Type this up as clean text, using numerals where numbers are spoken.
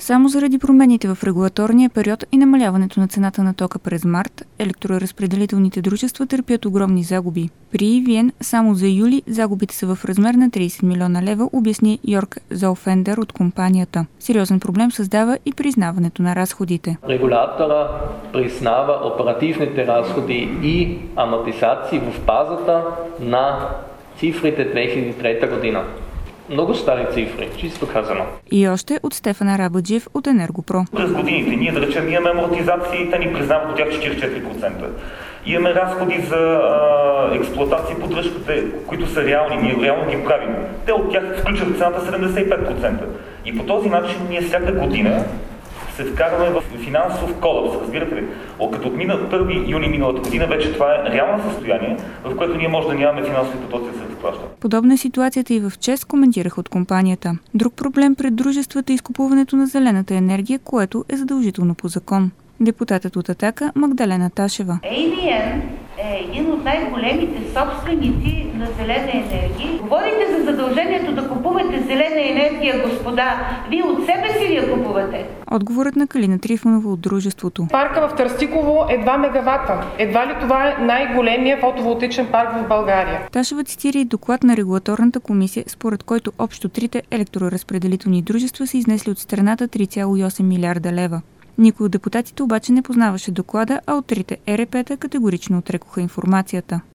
Само заради промените в регулаторния период и намаляването на цената на тока през март, електроразпределителните дружества търпят огромни загуби. При EVN само за юли загубите са в размер на 30 милиона лева, обясни Йорк Зауфендер от компанията. Сериозен проблем създава и признаването на разходите. Регулатора признава оперативните разходи и амортизации в базата на цифрите 2003 година. Много стари цифри, чисто казано. И още от Стефан Арабаджиев от Енергопро. През годините ние, да речем, имаме амортизации, те ни признават от тях 44%. Имаме разходи за експлоатация и поддръжката, които са реални, ние реално ги правим. Те от тях включват цената 75%. И по този начин ние всяка година се вкарваме в финансов колапс, разбирате ли? Като от 1 юли миналата година вече това е реално състояние, в което ние може да нямаме финансови потоци да се разплащат. Подобна е ситуацията и в ЧЕЗ, коментирах от компанията. Друг проблем пред дружествата е изкупуването на зелената енергия, което е задължително по закон. Депутатът от Атака Магдалена Ташева. EVN е един от най-големите собственици на зелена енергия. Говорите за задължението да купувате зелена енергия, господа. Вие от себе си ли я купувате? Отговорът на Калина Трифонова от дружеството. Парка в Търстиково е 2 мегавата. Едва ли това е най-големия фотоволтаичен парк в България? Ташева цитира и доклад на регулаторната комисия, според който общо трите електроразпределителни дружества са изнесли от страната 3,8 милиарда лева. Никой от депутатите обаче не познаваше доклада, а от трите ЕРП-та категорично отрекоха информацията.